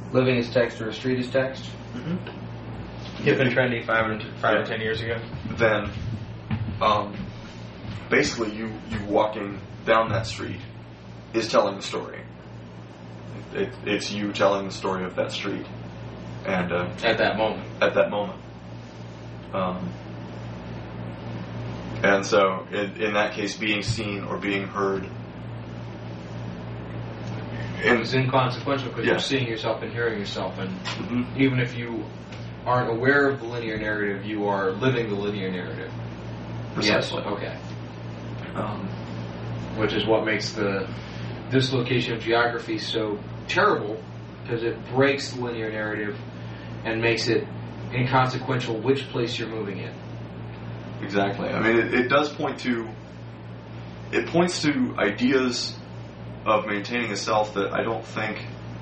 Living is text or a street is text? Mm-hmm. Hip and trendy 5 or 10 years ago. Then, basically, you walking down that street is telling the story. It's you telling the story of that street, and At that moment. At that moment. And so, in that case, being seen or being heard. It's inconsequential because Yeah. you're seeing yourself and hearing yourself, and even if you aren't aware of the linear narrative, you are living the linear narrative. Precisely. Yes? Okay. Which is what makes the dislocation of geography so terrible, because it breaks the linear narrative and makes it inconsequential which place you're moving in. Exactly. I mean, it does point to... It points to ideas of maintaining a self that I don't think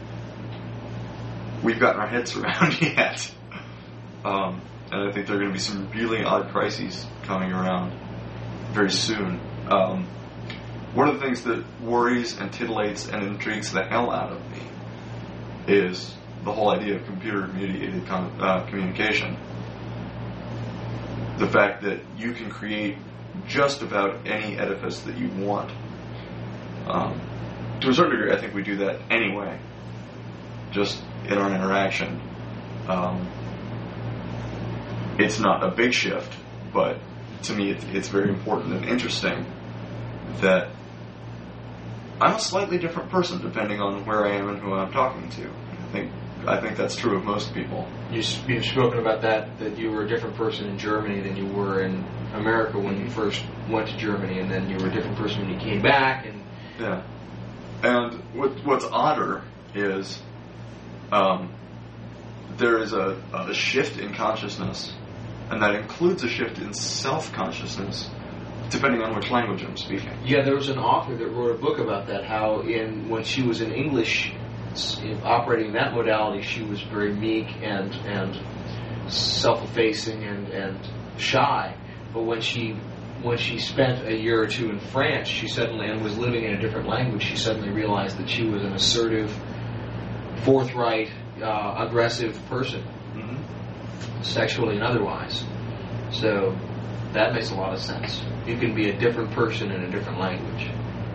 we've gotten our heads around yet. And I think there are going to be some really odd crises coming around very soon. One of the things that worries and titillates and intrigues the hell out of me is the whole idea of computer-mediated communication. The fact that you can create just about any edifice that you want. To a certain degree, I think we do that anyway, just in our interaction. It's not a big shift, but to me it's very important and interesting that I'm a slightly different person depending on where I am and who I'm talking to. I think that's true of most people. You've spoken about that you were a different person in Germany than you were in America when you first went to Germany, and then you were a different person when you came back. And yeah. And what's odder is there is a shift in consciousness, and that includes a shift in self-consciousness, depending on which language I'm speaking. Yeah, there was an author that wrote a book about that, how when she was in English, operating that modality, she was very meek and self-effacing and shy. But when she spent a year or two in France, she suddenly, and was living in a different language, she suddenly realized that she was an assertive, forthright, aggressive person, sexually and otherwise. So that makes a lot of sense. You can be a different person in a different language.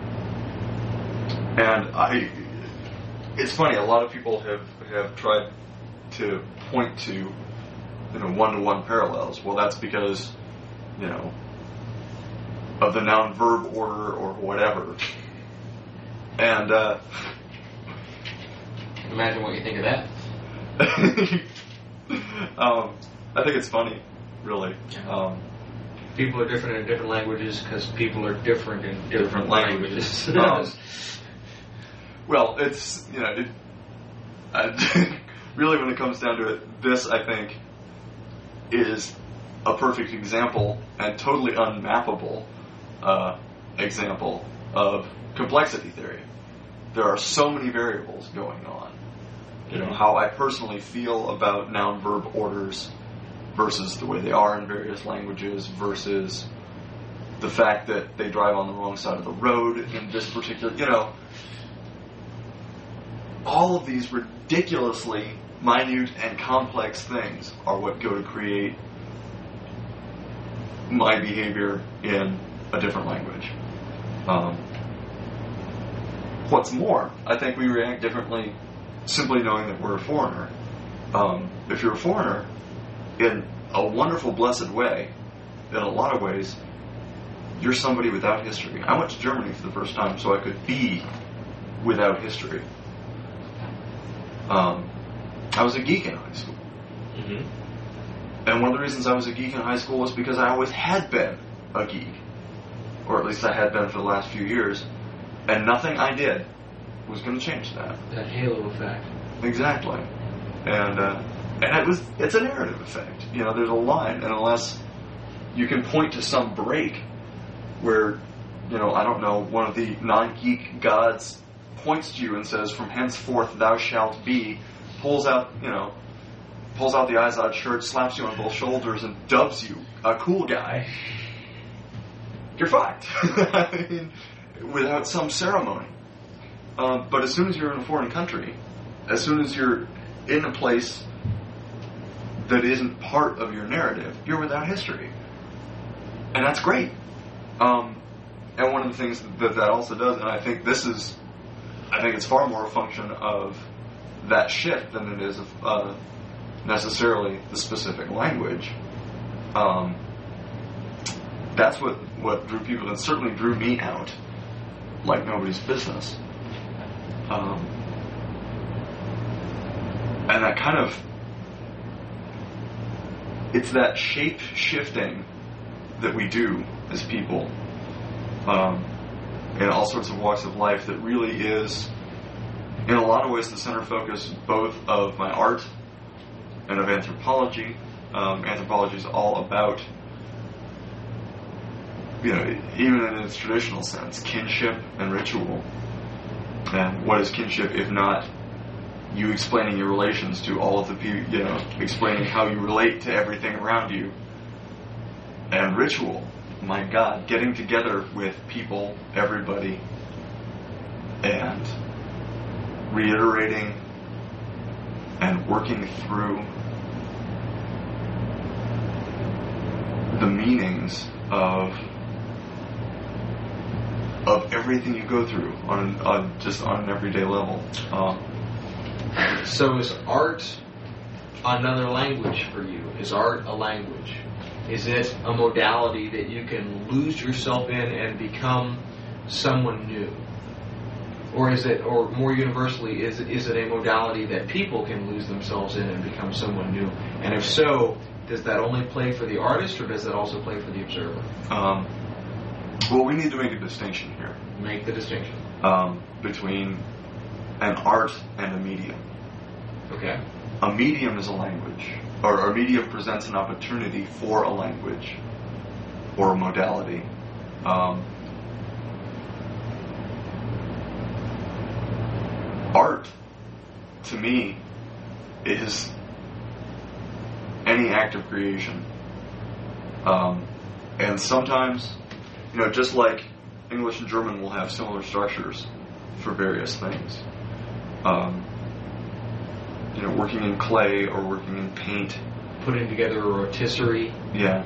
And it's funny, a lot of people have tried to point to, one-to-one parallels. Well, that's because, of the noun-verb order or whatever. And, imagine what you think of that. I think it's funny, really. People are different in different languages because people are different in different languages. Well, it's, really when it comes down to it, this, I think, is a perfect example and totally unmappable example of complexity theory. There are so many variables going on. How I personally feel about noun-verb orders versus the way they are in various languages versus the fact that they drive on the wrong side of the road in this particular, all of these ridiculously minute and complex things are what go to create my behavior in a different language. What's more, I think we react differently simply knowing that we're a foreigner. If you're a foreigner, in a wonderful, blessed way, in a lot of ways, you're somebody without history. I went to Germany for the first time so I could be without history. I was a geek in high school. And one of the reasons I was a geek in high school was because I always had been a geek. Or at least I had been for the last few years. And nothing I did was going to change that. That halo effect. Exactly. And it's a narrative effect. There's a line, and unless you can point to some break where, I don't know, one of the non-geek gods points to you and says, "From henceforth thou shalt be," pulls out the Izod shirt, slaps you on both shoulders, and dubs you a cool guy, you're fucked. I mean, without some ceremony. But as soon as you're in a foreign country, as soon as you're in a place that isn't part of your narrative, you're without history. And that's great. And one of the things that also does, and I think it's far more a function of that shift than it is of necessarily the specific language. That's what drew people, and certainly drew me out like nobody's business. And that kind of, it's that shape shifting that we do as people in all sorts of walks of life that really is, in a lot of ways, the center focus both of my art and of anthropology. Anthropology is all about, even in its traditional sense, kinship and ritual. And what is kinship if not you explaining your relations to all of the people, explaining how you relate to everything around you. And ritual, my God, getting together with people, everybody, and reiterating and working through the meanings of everything you go through on an everyday level. So is art another language for you? Is art a language? Is it a modality that you can lose yourself in and become someone new? Or is it, or more universally, is it a modality that people can lose themselves in and become someone new? And if so, does that only play for the artist, or does that also play for the observer? Well, we need to make a distinction here. Make the distinction. Between an art and a medium. Okay. A medium is a language, or a medium presents an opportunity for a language or a modality. Art, to me, is any act of creation. And sometimes, just like English and German will have similar structures for various things. Working in clay or working in paint. Putting together a rotisserie. Yeah.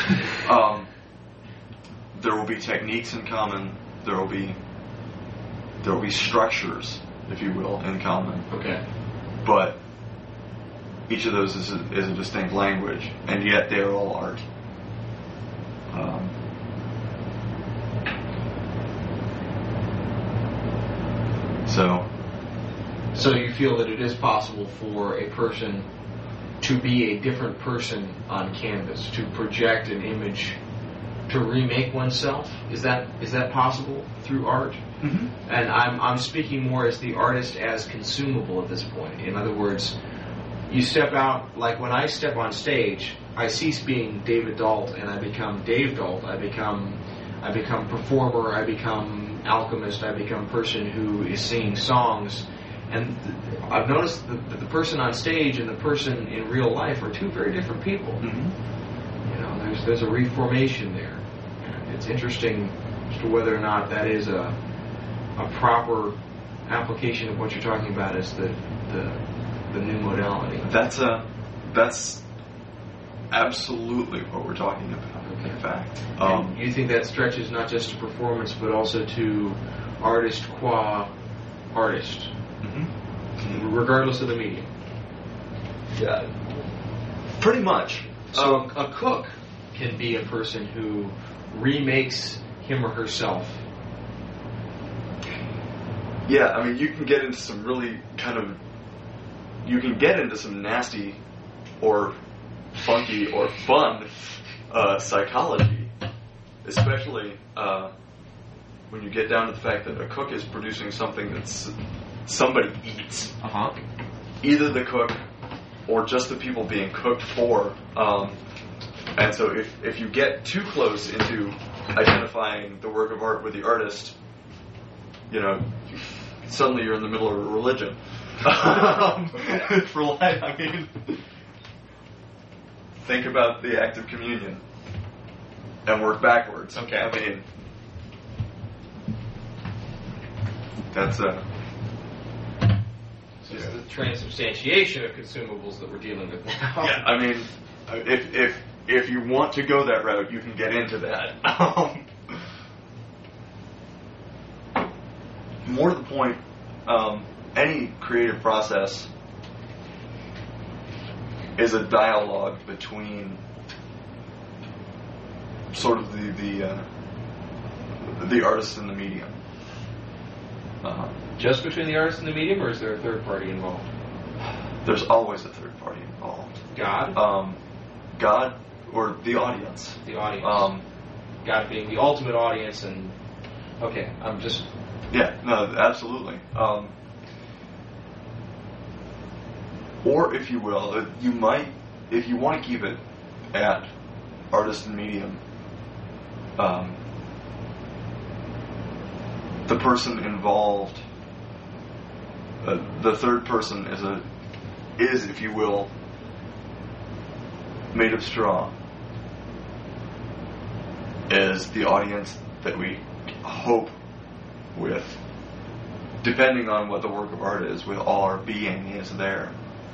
There will be techniques in common. There will be structures, if you will, in common. Okay. But each of those is a distinct language, and yet they are all art. So you feel that it is possible for a person to be a different person on canvas, to project an image, to remake oneself? Is that possible through art? Mm-hmm. And I'm speaking more as the artist as consumable at this point. In other words, you step out, like when I step on stage, I cease being David Dalt and I become Dave Dalt. I become performer, I become alchemist, I become person who is singing songs. And I've noticed that the person on stage and the person in real life are two very different people. Mm-hmm. There's a reformation there. And it's interesting as to whether or not that is a proper application of what you're talking about as the new modality. That's absolutely what we're talking about. Okay. In fact, and you think that stretches not just to performance but also to artist qua artist, mm-hmm. regardless of the medium. Yeah, pretty much. So a cook can be a person who remakes him or herself. Yeah, I mean, you can get into some really some nasty or funky or fun psychology, especially when you get down to the fact that a cook is producing something that somebody eats. Either the cook or just the people being cooked for. And so if you get too close into identifying the work of art with the artist, suddenly you're in the middle of a religion. Think about the act of communion and work backwards. Okay. I mean, that's transubstantiation of consumables that we're dealing with now. Yeah, I mean, if you want to go that route, you can get into that. More to the point, any creative process is a dialogue between sort of the artist and the medium. Just between the artist and the medium, or is there a third party involved? There's always a third party involved. God? God or the audience. The audience. God being the ultimate audience, and okay, I'm just... Yeah, no, absolutely. Or, if you will, you might, if you want to keep it at artist and medium, the person involved, the third person is, if you will, made of straw, is the audience that we hope with, depending on what the work of art is, with all our being is there.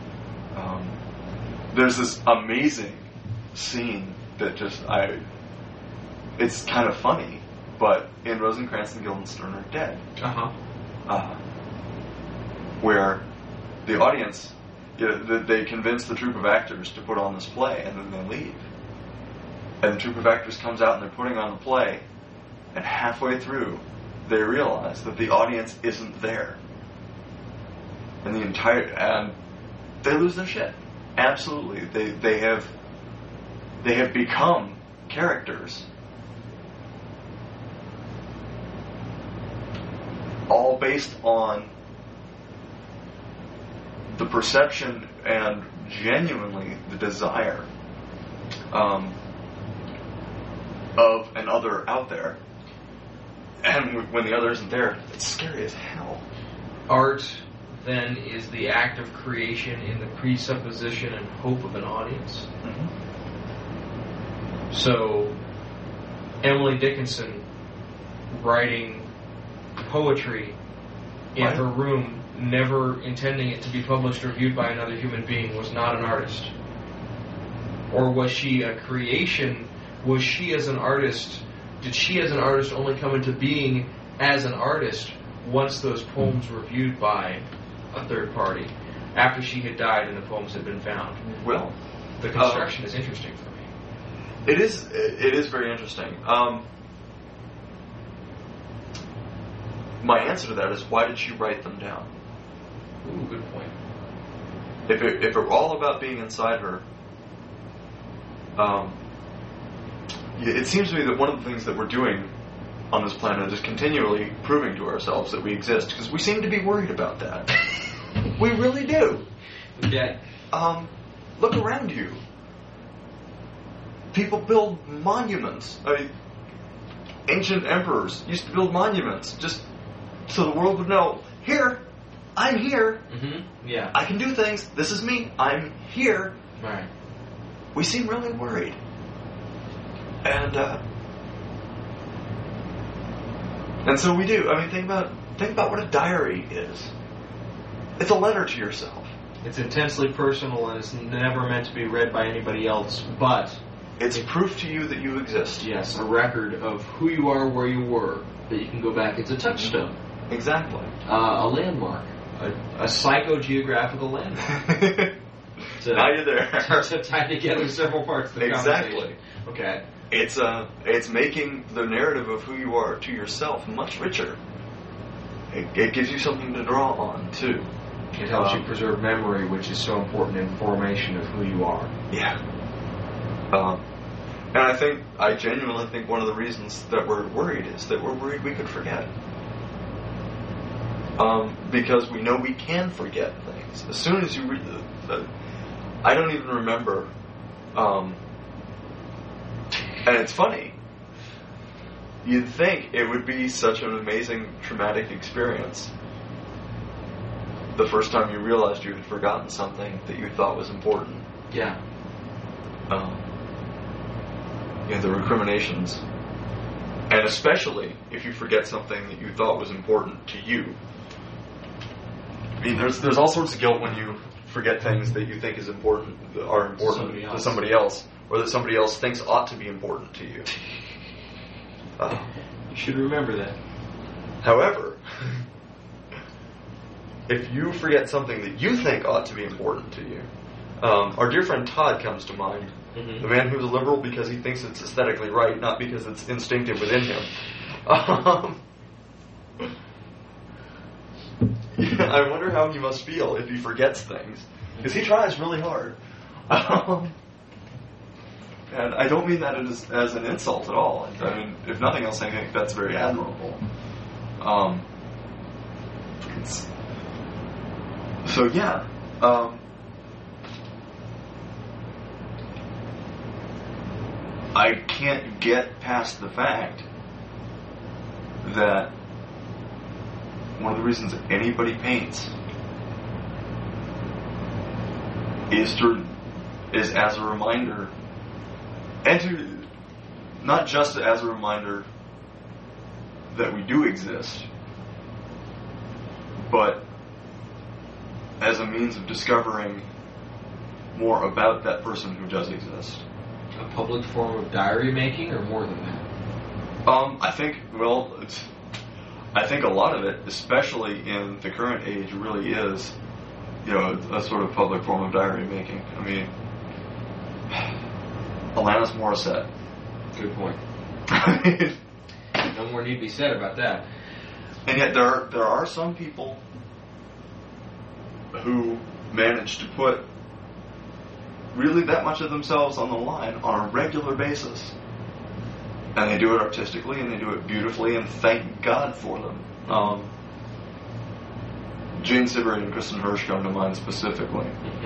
There's this amazing scene that it's kind of funny, but in Rosencrantz and Guildenstern Are Dead, where the audience, they convince the troupe of actors to put on this play, and then they leave. And the troupe of actors comes out and they're putting on the play, and halfway through, they realize that the audience isn't there. And they lose their shit. Absolutely. They have become characters. All based on the perception and genuinely the desire of an other out there. And when the other isn't there, it's scary as hell. Art, then, is the act of creation in the presupposition and hope of an audience. Mm-hmm. So, Emily Dickinson writing poetry in her room, never intending it to be published or viewed by another human being, was not an artist. Or was she a creation? Was she as an artist? Did she as an artist only come into being as an artist once those poems were viewed by a third party, after she had died and the poems had been found? Well, the construction is interesting for me. It is very interesting. My answer to that is, why did she write them down? Ooh, good point. If it were all about being inside her, it seems to me that one of the things that we're doing on this planet is continually proving to ourselves that we exist, because we seem to be worried about that. We really do. Okay. Look around you. People build monuments. I mean, ancient emperors used to build monuments just so the world would know, here, I'm here. Mm-hmm. Yeah. I can do things. This is me. I'm here. Right. We seem really worried. And so we do. I mean, think about what a diary is. It's a letter to yourself. It's intensely personal, and it's never meant to be read by anybody else, but it's proof to you that you exist. Yes, a record of who you are, where you were, that you can go back. It's a touchstone. Exactly. A landmark. A psychogeographical landmark. Now you're there. To tie together several parts of the conversation. Okay. It's making the narrative of who you are to yourself much richer. It gives you something to draw on, too. It helps you preserve memory, which is so important in formation of who you are. Yeah. And I genuinely think one of the reasons that we're worried is that we're worried we could forget. Because we know we can forget things. As soon as you read I don't even remember, and it's funny, you'd think it would be such an amazing traumatic experience the first time you realized you had forgotten something that you thought was important. Yeah. The recriminations. And especially if you forget something that you thought was important to you. I mean, there's all sorts of guilt when you forget things that you think are important to somebody else, or that somebody else thinks ought to be important to you. You should remember that. However, if you forget something that you think ought to be important to you, our dear friend Todd comes to mind. Mm-hmm. The man who's a liberal because he thinks it's aesthetically right, not because it's instinctive within him. Yeah, I wonder how he must feel if he forgets things, because he tries really hard. And I don't mean that as an insult at all. I mean, if nothing else, I think that's very admirable. So yeah. I can't get past the fact that one of the reasons that anybody paints is as a reminder, and to not just as a reminder that we do exist, but as a means of discovering more about that person who does exist. A public form of diary making, or more than that? I think a lot of it, especially in the current age, really is, a sort of public form of diary making. I mean, Alanis Morissette. Good point. No more need be said about that. And yet there are some people who manage to put really that much of themselves on the line on a regular basis. And they do it artistically, and they do it beautifully, and thank God for them. Gene Sibbert and Kristen Hirsch come to mind specifically.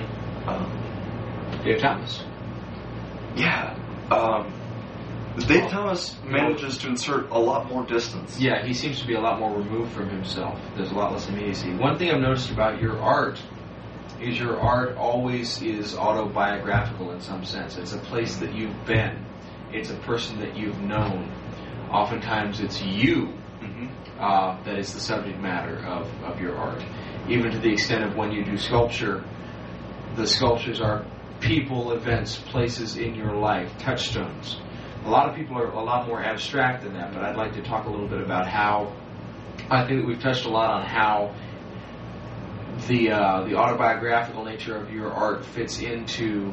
Dave Thomas. Yeah. Dave Thomas manages to insert a lot more distance. Yeah, he seems to be a lot more removed from himself. There's a lot less immediacy. One thing I've noticed about your art is your art always is autobiographical in some sense. It's a place that you've been. It's a person that you've known. Oftentimes it's you that is the subject matter of your art. Even to the extent of when you do sculpture, the sculptures are people, events, places in your life, touchstones. A lot of people are a lot more abstract than that, but I'd like to talk a little bit about how, I think that we've touched a lot on how the autobiographical nature of your art fits into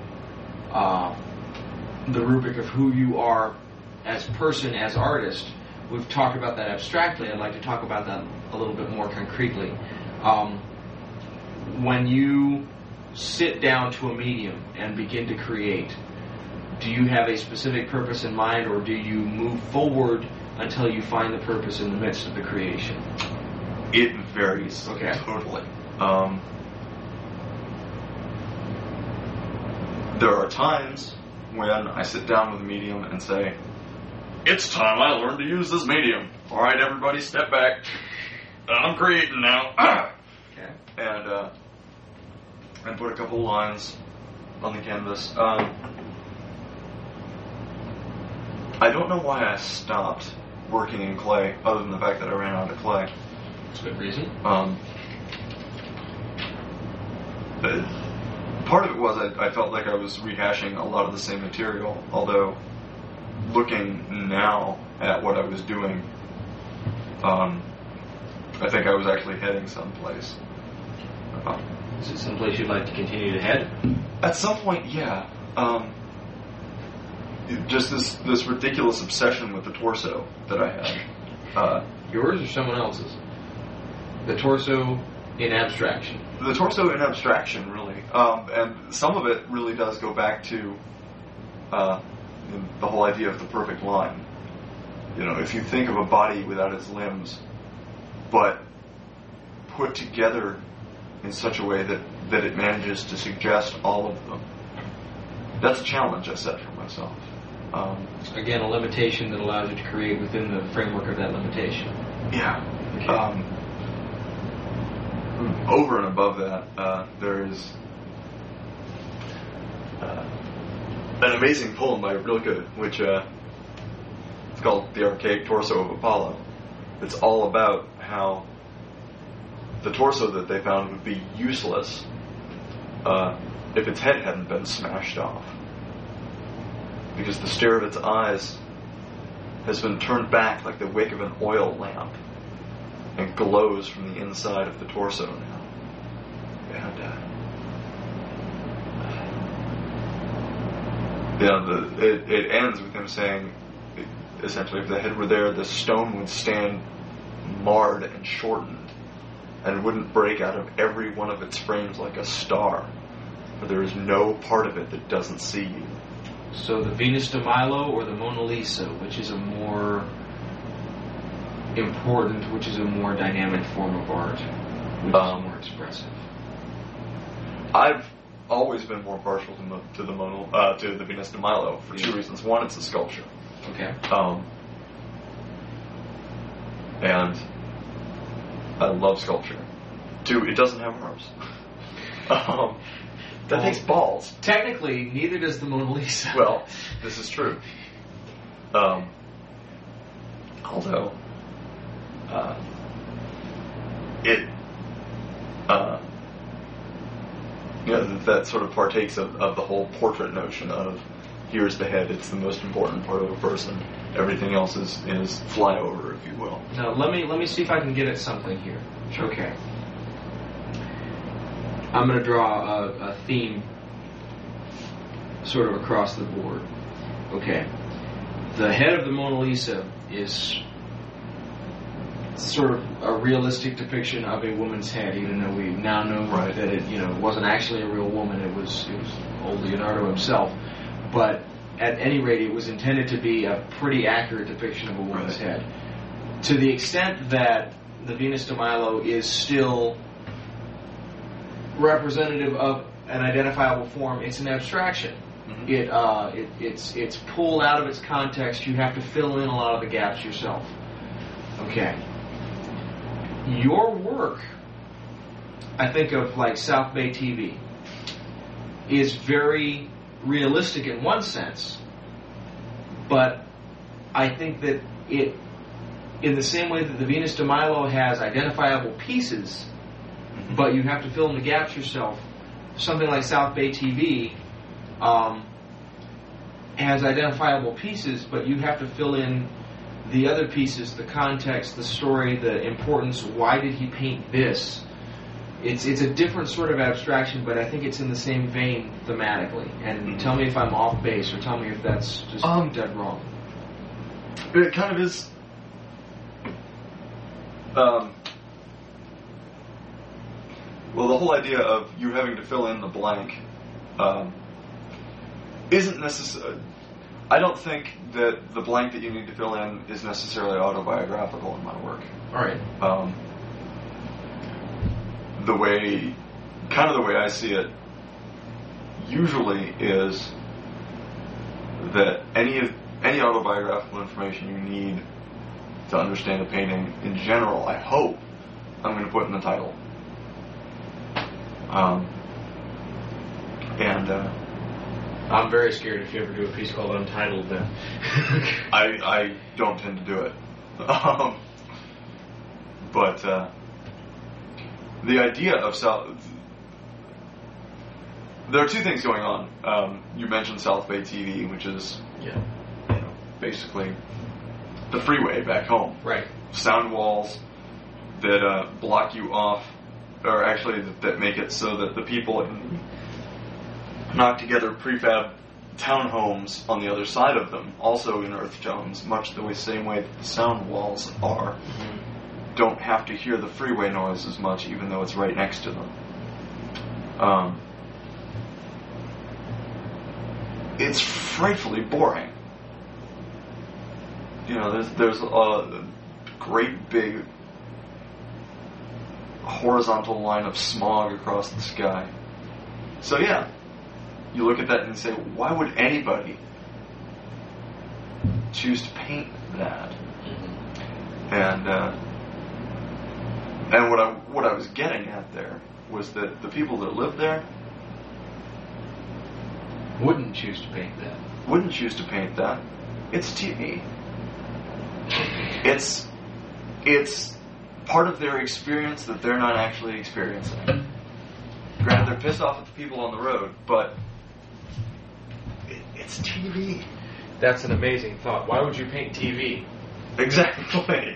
the rubric of who you are as person, as artist. We've talked about that abstractly. I'd like to talk about that a little bit more concretely. When you sit down to a medium and begin to create, do you have a specific purpose in mind, or do you move forward until you find the purpose in the midst of the creation? It varies. Okay. Totally. There are times when I sit down with a medium and say, it's time I learned to use this medium. All right, everybody, step back. I'm creating now. Okay. And put a couple of lines on the canvas. I don't know why I stopped working in clay, other than the fact that I ran out of clay. That's a good reason. But part of it was I felt like I was rehashing a lot of the same material, although looking now at what I was doing, I think I was actually heading someplace. Is it someplace you'd like to continue to head? At some point, yeah. Just this ridiculous obsession with the torso that I had. Yours or someone else's? The torso in abstraction. The torso in abstraction, really. And some of it really does go back to the whole idea of the perfect line. If you think of a body without its limbs, but put together in such a way that it manages to suggest all of them, that's a challenge I set for myself. Again, a limitation that allows you to create within the framework of that limitation. Yeah. Okay. Over and above that, there is an amazing poem by Rilke, which it's called The Archaic Torso of Apollo. It's all about how the torso that they found would be useless if its head hadn't been smashed off. Because the stare of its eyes has been turned back like the wick of an oil lamp and glows from the inside of the torso now. And it ends with him saying, essentially, if the head were there, the stone would stand marred and shortened and wouldn't break out of every one of its frames like a star, for there is no part of it that doesn't see you. So the Venus de Milo or the Mona Lisa, which is a more important, which is a more dynamic form of art, which is more expressive? I've always been more partial to the Venus de Milo for two reasons. One, it's a sculpture. Okay. And I love sculpture. Two, it doesn't have arms. That takes balls. Technically, neither does the Mona Lisa. Well, this is true. Although, that sort of partakes of the whole portrait notion of here's the head, it's the most important part of a person. Everything else is flyover, if you will. Now, let me see if I can get at something here. Sure. Okay. I'm going to draw a theme sort of across the board. Okay. The head of the Mona Lisa is sort of a realistic depiction of a woman's head, even though we now know that it wasn't actually a real woman. It was old Leonardo himself. But at any rate, it was intended to be a pretty accurate depiction of a woman's head. To the extent that the Venus de Milo is still representative of an identifiable form, it's an abstraction. Mm-hmm. It's pulled out of its context. You have to fill in a lot of the gaps yourself. Okay. Your work, I think of like South Bay TV, is very realistic in one sense, but I think that it, in the same way that the Venus de Milo has identifiable pieces, but you have to fill in the gaps yourself, something like South Bay TV has identifiable pieces, but you have to fill in the other pieces, the context, the story, the importance. Why did he paint this? It's a different sort of abstraction, but I think it's in the same vein thematically. And tell me if I'm off base, or tell me if that's just dead wrong. It kind of is. Well, the whole idea of you having to fill in the blank isn't necessary. I don't think that the blank that you need to fill in is necessarily autobiographical in my work. All right. The way I see it usually is that any autobiographical information you need to understand a painting in general, I hope, I'm going to put in the title. I'm very scared if you ever do a piece called Untitled then. I don't tend to do it. But the idea of there are two things going on. You mentioned South Bay TV, which is basically the freeway back home. Right. Sound walls that block you off, or actually that make it so that the people in knocked together prefab townhomes on the other side of them, also in earth tones, much the same way that the sound walls are, don't have to hear the freeway noise as much, even though it's right next to them. It's frightfully boring. There's a great big horizontal line of smog across the sky. So you look at that and say, why would anybody choose to paint that? And what I was getting at there was that the people that live there wouldn't choose to paint that. Wouldn't choose to paint that. It's TV. It's part of their experience that they're not actually experiencing. Granted, they're pissed off at the people on the road, but it's TV. That's an amazing thought. Why would you paint TV? Exactly.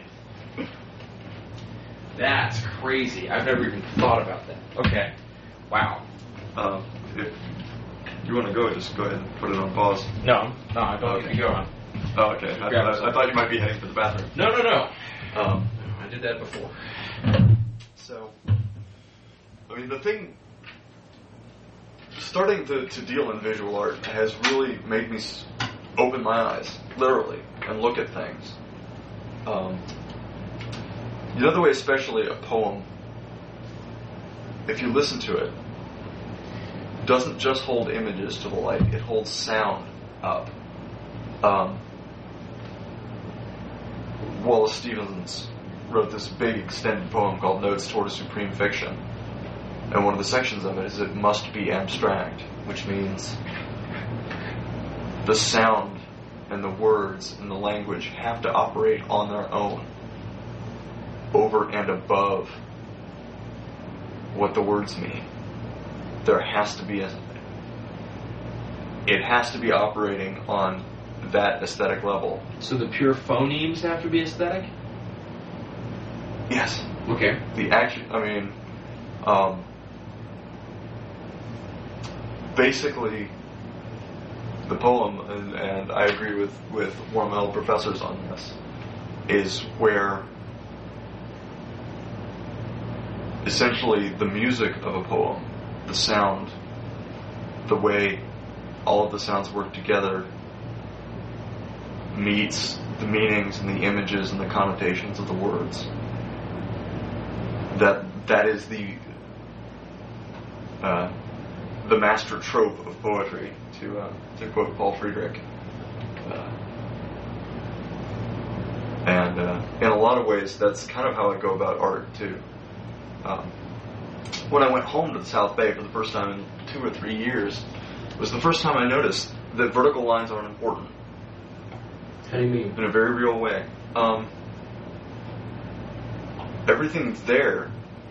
That's crazy. I've never even thought about that. Okay. Wow. If you want to go, just go ahead and put it on pause. No, I don't Okay. need to go on. Oh, okay. I thought you might be heading for the bathroom. No. I did that before. So, I mean, the thing, starting to deal in visual art has really made me open my eyes, literally, and look at things. You know the way, especially a poem, if you listen to it, doesn't just hold images to the light, it holds sound up. Wallace Stevens wrote this big extended poem called Notes Toward a Supreme Fiction. And one of the sections of it is it must be abstract, which means the sound and the words and the language have to operate on their own, over and above what the words mean. There has to be it has to be operating on that aesthetic level. So the pure phonemes have to be aesthetic? Yes. Okay. The action, I mean, basically, the poem, and I agree with Wormel professors on this, is where essentially the music of a poem, the sound, the way all of the sounds work together, meets the meanings and the images and the connotations of the words. That is the master trope of poetry, to quote Paul Friedrich. And in a lot of ways, that's kind of how I go about art too. When I went home to the South Bay for the first time in 2 or 3 years, it was the first time I noticed that vertical lines aren't important. How do you mean? In a very real way. Everything there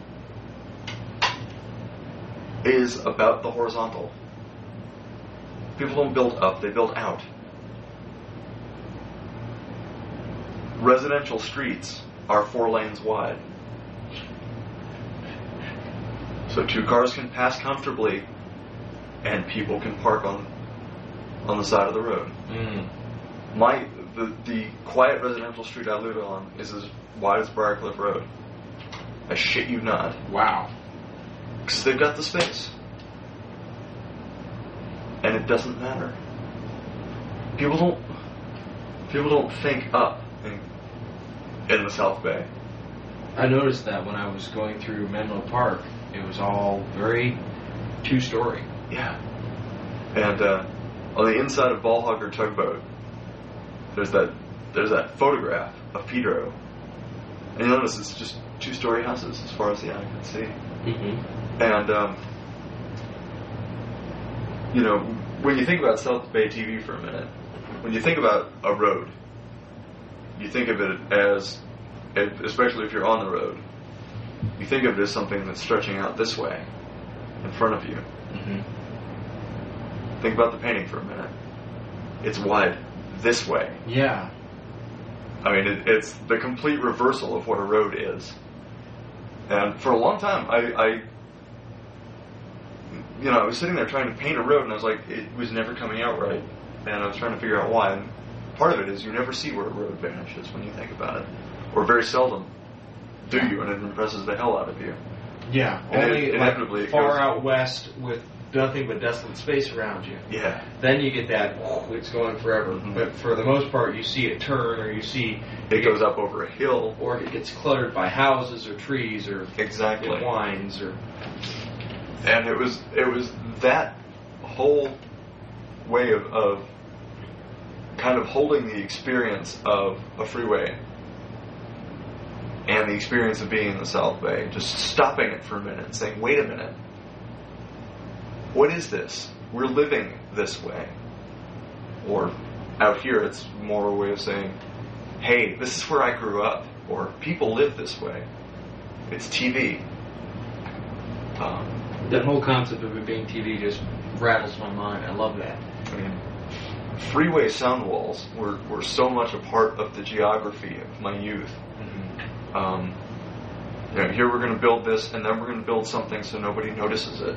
is about the horizontal. People don't build up, they build out. Residential streets are 4 lanes wide. So 2 cars can pass comfortably and people can park on the side of the road. The quiet residential street I live on is as wide as Briarcliff Road. I shit you not. Wow. Because they've got the space. And it doesn't matter. People don't think up in the South Bay. I noticed that when I was going through Menlo Park. It was all very 2-story. Yeah. And on the inside of Ballhogger Tugboat, there's that photograph of Pedro. And you notice it's just 2-story houses as far as the eye can see. Mm-hmm. And, when you think about South Bay TV for a minute, when you think about a road, you think of it as, especially if you're on the road, you think of it as something that's stretching out this way, in front of you. Mm-hmm. Think about the painting for a minute. It's wide this way. Yeah. I mean, it's the complete reversal of what a road is. And for a long time, I was sitting there trying to paint a road, and I was like, it was never coming out right. And I was trying to figure out why. And part of it is you never see where a road vanishes when you think about it. Or very seldom do you, and it impresses the hell out of you. Yeah. And only inevitably like it far goes- out west with nothing but desolate space around you. Yeah. Then you get that, it's going forever. Mm-hmm. But for the most part, you see it turn, or you see It goes up over a hill. or it gets cluttered by houses or trees or Exactly. it winds or. And it was that whole way of kind of holding the experience of a freeway and the experience of being in the South Bay, just stopping it for a minute and saying, wait a minute, what is this? We're living this way. Or out here, it's more a way of saying, hey, this is where I grew up, or people live this way. It's TV. That whole concept of it being TV just rattles my mind. I love that. I mean, freeway sound walls were so much a part of the geography of my youth. Here we're going to build this, and then we're going to build something so nobody notices it.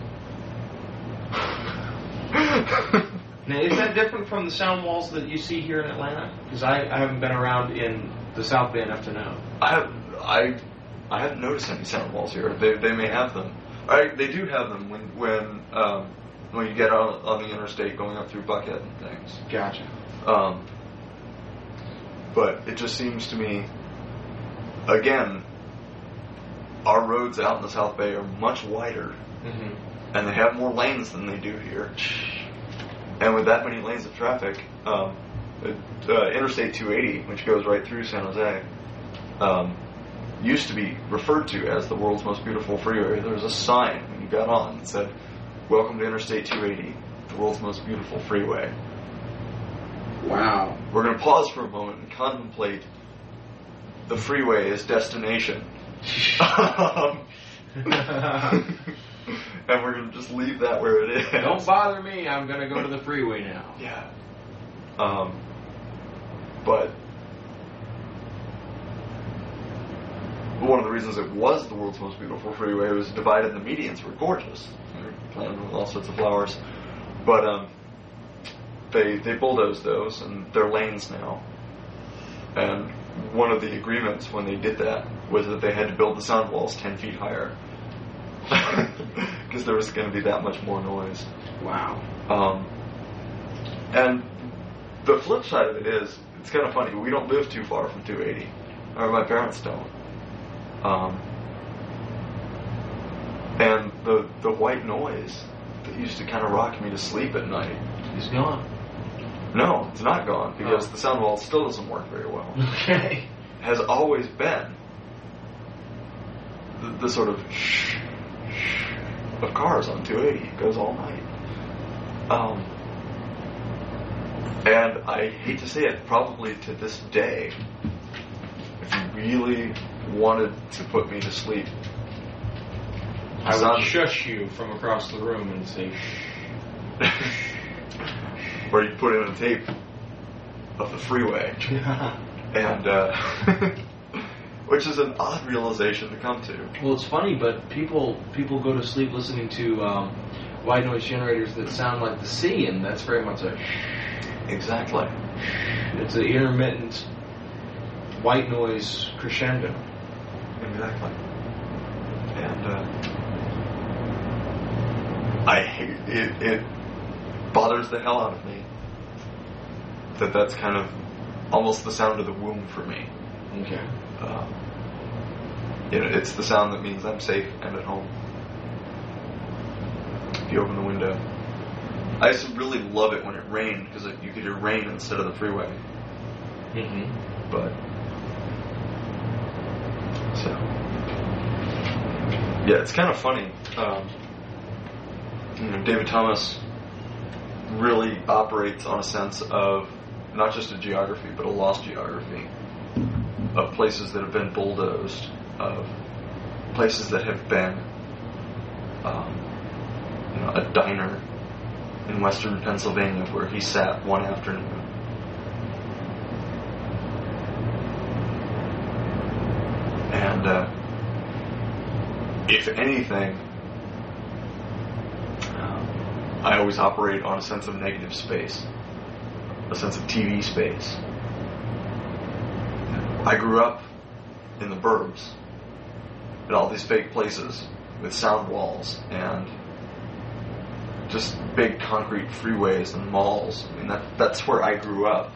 Now, is that different from the sound walls that you see here in Atlanta? Because I haven't been around in the South Bay enough to know. I haven't noticed any sound walls here. They may have them. They do have them when you get on the interstate going up through Buckhead and things. Gotcha. But it just seems to me, again, our roads out in the South Bay are much wider, and they have more lanes than they do here. And with that many lanes of traffic, Interstate 280, which goes right through San Jose, used to be referred to as the world's most beautiful freeway. There was a sign when you got on that said, "Welcome to Interstate 280, the world's most beautiful freeway." Wow. We're going to pause for a moment and contemplate the freeway as destination. And we're going to just leave that where it is. Don't bother me, I'm going to go to the freeway now. Yeah. But one of the reasons it was the world's most beautiful freeway was divided. The medians were gorgeous. They were planted with all sorts of flowers. But they bulldozed those, and they're lanes now. And one of the agreements when they did that was that they had to build the sound walls 10 feet higher. Because there was going to be that much more noise. Wow. And the flip side of it is, it's kind of funny, we don't live too far from 280. Or my parents don't. And the white noise that used to kind of rock me to sleep at night is gone. No, it's not gone, because the sound wall still doesn't work very well. Okay. Has always been the sort of shh of cars on 280. It goes all night. And I hate to say it, probably to this day, if you really wanted to put me to sleep, I would shush you from across the room and say shh. Or you put in a tape of the freeway. And which is an odd realization to come to. Well, it's funny, but people go to sleep listening to white noise generators that sound like the sea, and that's very much a exactly. It's an intermittent white noise crescendo. Exactly. And I hate it. It bothers the hell out of me that that's kind of almost the sound of the womb for me. Okay. It's the sound that means I'm safe and at home. If you open the window. I used to really love it when it rained, because you could hear rain instead of the freeway. But so yeah, it's kind of funny. David Thomas really operates on a sense of not just a geography, but a lost geography of places that have been bulldozed, of places that have been a diner in western Pennsylvania where he sat one afternoon. And if anything, I always operate on a sense of negative space, a sense of TV space. I grew up in the burbs, in all these fake places with sound walls and just big concrete freeways and malls. I mean, that's where I grew up.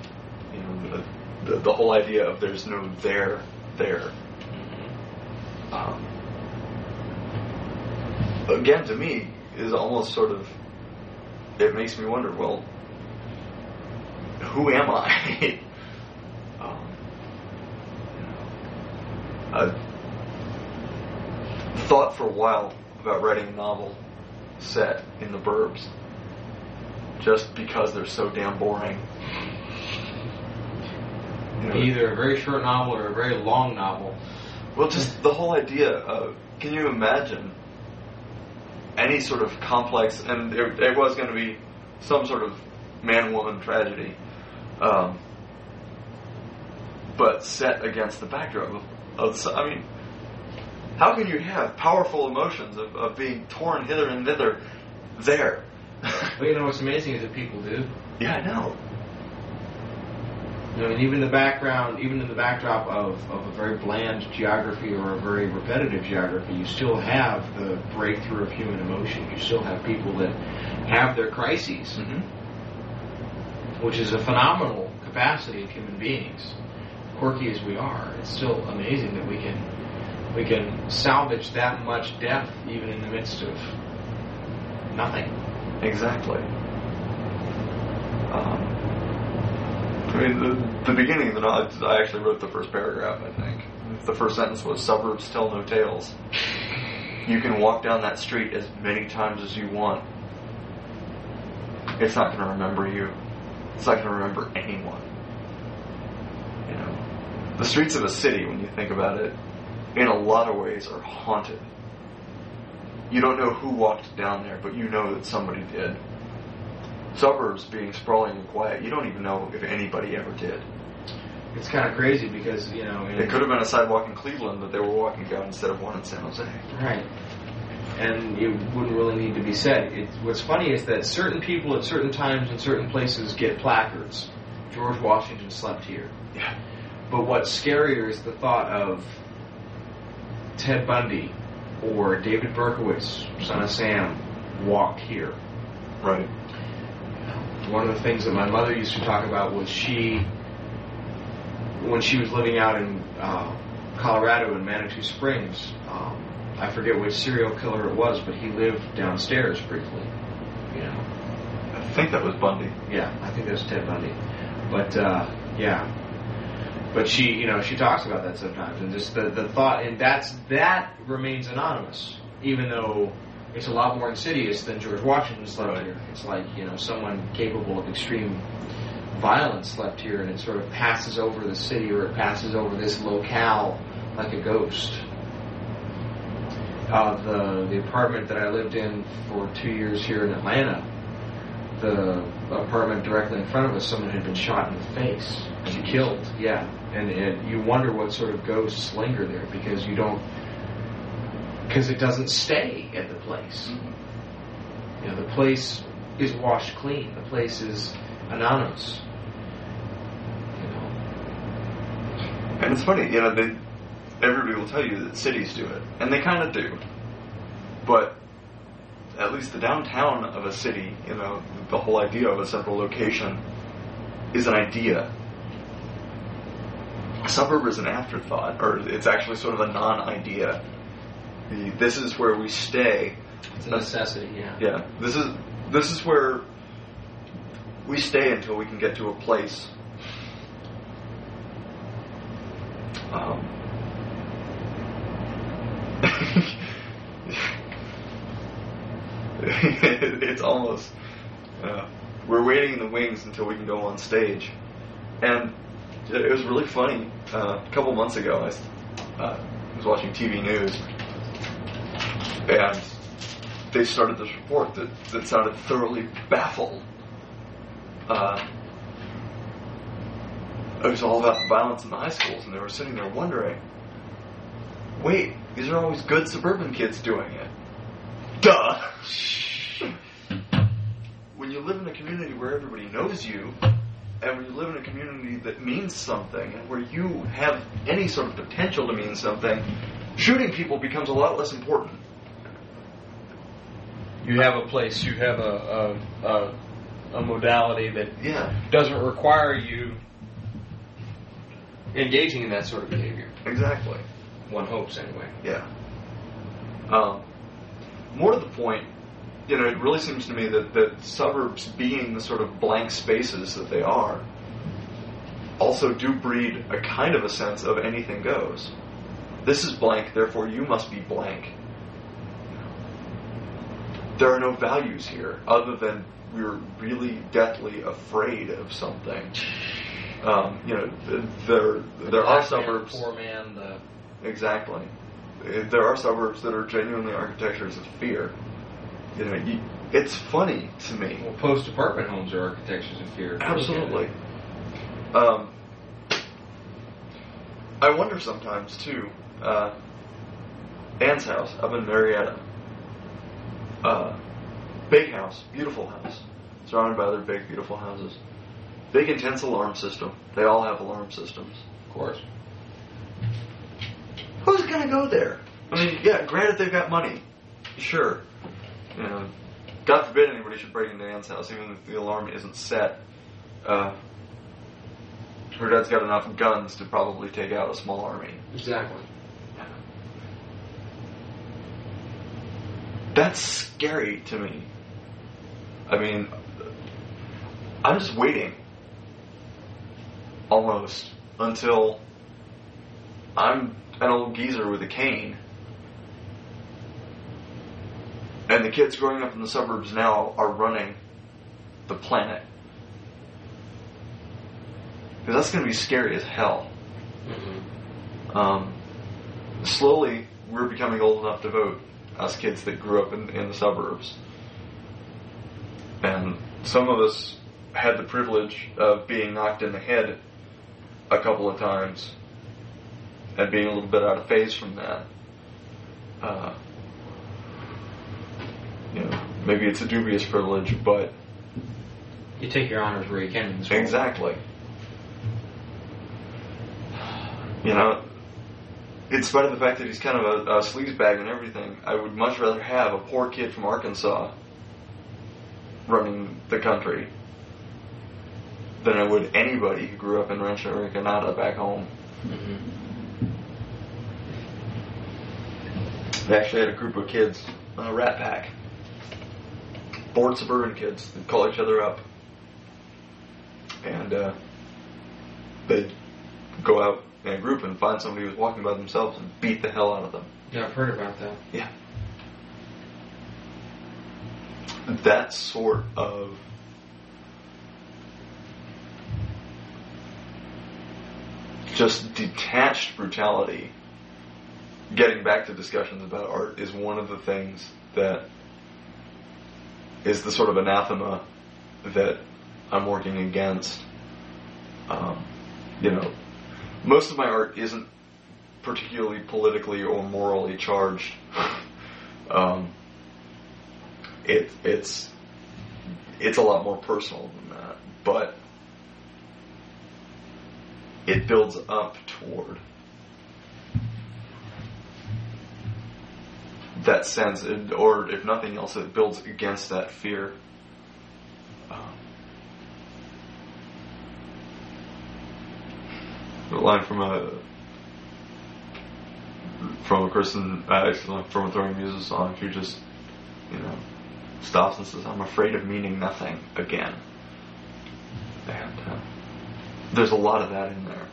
The whole idea of there's no there. Again, to me, is almost sort of, it makes me wonder, well, who am I? I thought for a while about writing a novel set in the burbs, just because they're so damn boring. Either a very short novel or a very long novel, Well, just the whole idea of, can you imagine any sort of complex, and it was going to be some sort of man-woman tragedy, but set against the backdrop of, I mean, how can you have powerful emotions of being torn hither and thither there? But you know what's amazing is that people do. Yeah, I know. I mean, even in the backdrop of a very bland geography or a very repetitive geography, you still have the breakthrough of human emotion. You still have people that have their crises, which is a phenomenal capacity of human beings. Quirky as we are, it's still amazing that we can salvage that much depth even in the midst of nothing. Exactly. I mean, the beginning of the novel, I actually wrote the first paragraph, I think. The first sentence was, "Suburbs tell no tales. You can walk down that street as many times as you want. It's not going to remember you. It's not going to remember anyone." You know, the streets of a city, when you think about it, in a lot of ways are haunted. You don't know who walked down there, but you know that somebody did. Suburbs being sprawling and quiet, you don't even know if anybody ever did. It's kind of crazy because, you know... It could have been a sidewalk in Cleveland that they were walking down instead of one in San Jose. Right. And it wouldn't really need to be said. What's funny is that certain people at certain times in certain places get placards. George Washington slept here. Yeah. But what's scarier is the thought of Ted Bundy or David Berkowitz, son of Sam, walked here. Right. One of the things that my mother used to talk about was when she was living out in Colorado in Manitou Springs, I forget which serial killer it was, but he lived downstairs briefly. You know, I think that was Bundy. Yeah, I think that was Ted Bundy. But yeah, but she talks about that sometimes, and just the thought, and that remains anonymous, even though it's a lot more insidious than George Washington slept here. It's like, someone capable of extreme violence slept here, and it sort of passes over the city, or it passes over this locale like a ghost. The apartment that I lived in for 2 years here in Atlanta, the apartment directly in front of us, someone had been shot in the face and killed. Yeah, and you wonder what sort of ghosts linger there, because it doesn't stay at the place. Mm-hmm. The place is washed clean. The place is anonymous. And it's funny, everybody will tell you that cities do it, and they kind of do. But at least the downtown of a city, the whole idea of a central location is an idea. A suburb is an afterthought, or it's actually sort of a non-idea. This is where we stay. It's a necessity, yeah. Yeah. This is where we stay until we can get to a place. It's almost we're waiting in the wings until we can go on stage. And it was really funny. A couple months ago, I was watching TV news, and they started this report that sounded thoroughly baffled. It was all about violence in the high schools, and they were sitting there wondering, wait, these are always good suburban kids doing it. Duh! When you live in a community where everybody knows you, and when you live in a community that means something, and where you have any sort of potential to mean something, shooting people becomes a lot less important. You have a place, you have a modality that doesn't require you engaging in that sort of behavior. Exactly. One hopes, anyway. Yeah. More to the point, it really seems to me that suburbs, being the sort of blank spaces that they are, also do breed a kind of a sense of anything goes. This is blank, therefore you must be blank. There are no values here, other than we're really deathly afraid of something. There are suburbs. Poor man, exactly. There are suburbs that are genuinely architectures of fear. You know, it's funny to me. Well, post-apartment homes are architectures of fear. Absolutely. I wonder sometimes, too, Anne's house up in Marietta. Big house, beautiful house, surrounded by other big, beautiful houses. Big, intense alarm system. They all have alarm systems. Of course. Who's going to go there? I mean, yeah, granted they've got money. Sure. You know, God forbid anybody should break into Anne's house, even if the alarm isn't set. Her dad's got enough guns to probably take out a small army. Exactly. That's scary to me. I mean, I'm just waiting, almost, until I'm an old geezer with a cane, and the kids growing up in the suburbs now are running the planet. Because that's going to be scary as hell. Mm-hmm. Slowly, we're becoming old enough to vote, us kids that grew up in the suburbs. And some of us had the privilege of being knocked in the head a couple of times and being a little bit out of phase from that. You know, maybe it's a dubious privilege, but you take your honors where you can in this world. Exactly. You know, in spite of the fact that he's kind of a sleazebag and everything, I would much rather have a poor kid from Arkansas running the country than I would anybody who grew up in Rancho Rinconada back home. Mm-hmm. They actually had a group of kids, a rat pack, bored suburban kids that call each other up, and they'd go out in a group and find somebody who was walking by themselves and beat the hell out of them. Yeah, I've heard about that. Yeah. That sort of just detached brutality, getting back to discussions about art, is one of the things that is the sort of anathema that I'm working against. You know, most of my art isn't particularly politically or morally charged. It's a lot more personal than that, but it builds up toward that sense, or if nothing else, it builds against that fear. A line from a Kristen, from a Throwing Muses song, who just, you know, stops and says, "I'm afraid of meaning nothing again." And there's a lot of that in there.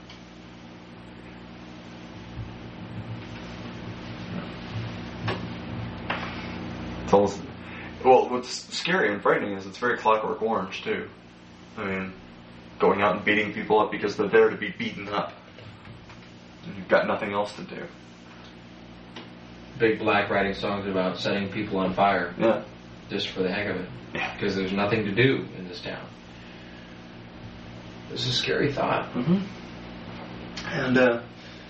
It's almost, well, what's scary and frightening is it's very Clockwork Orange too. I mean, going out and beating people up because they're there to be beaten up, and you've got nothing else to do. Big Black writing songs about setting people on fire. Yeah. Just for the heck of it. Yeah. Because there's nothing to do in this town. This is a scary thought. Mm-hmm. And,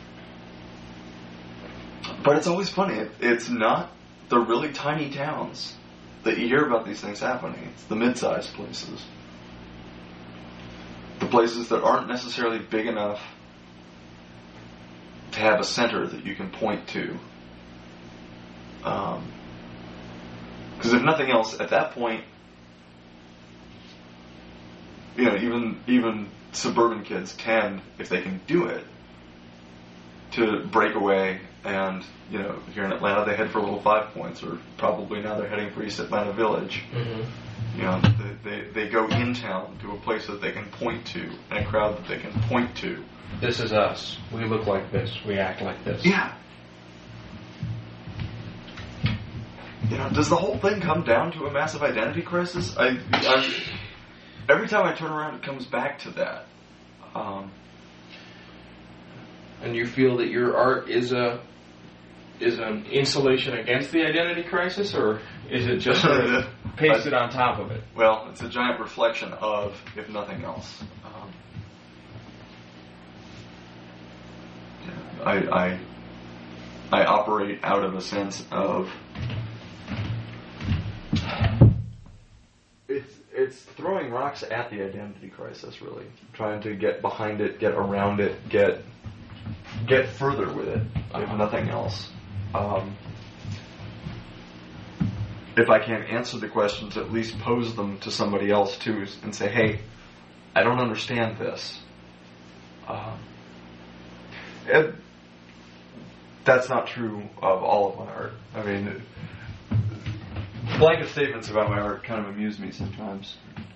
but it's always funny. It's not the really tiny towns that you hear about these things happening. It's the mid-sized places. The places that aren't necessarily big enough to have a center that you can point to. Because if nothing else, at that point, you know, even suburban kids tend, if they can do it, to break away. And, you know, here in Atlanta, they head for Little 5 Points, or probably now they're heading for East Atlanta Village. Mm-hmm. You know, they go in town to a place that they can point to, and a crowd that they can point to. This is us. We look like this. We act like this. Yeah. You know, does the whole thing come down to a massive identity crisis? Every time I turn around, it comes back to that. And you feel that your art is an insulation against the identity crisis, or is it just sort of pasted on top of it? Well, it's a giant reflection of, if nothing else. I operate out of a sense of it's throwing rocks at the identity crisis, really, trying to get behind it, get around it, get further with it, if nothing else. If I can't answer the questions, at least pose them to somebody else too, and say, "Hey, I don't understand this." And that's not true of all of my art. I mean, blanket statements about my art kind of amuse me sometimes.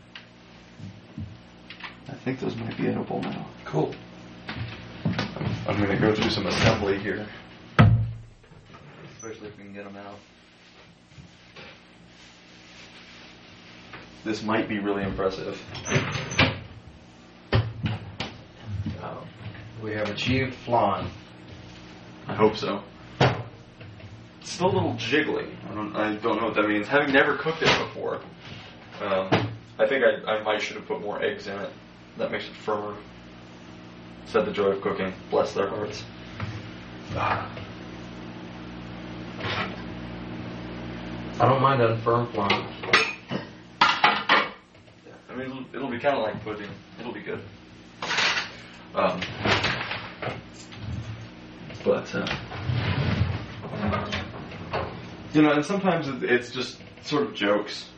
I think those might be edible now. Cool. I'm going to go through some assembly here, especially if we can get them out. This might be really impressive. We have achieved flan. I hope so. It's still a little jiggly. I don't know what that means. Having never cooked it before, I think I might should have put more eggs in it. That makes it firmer. Said the joy of cooking. Bless their hearts. I don't mind that firm flan. I mean, it'll be kind of like pudding. It'll be good. And sometimes it's just sort of jokes.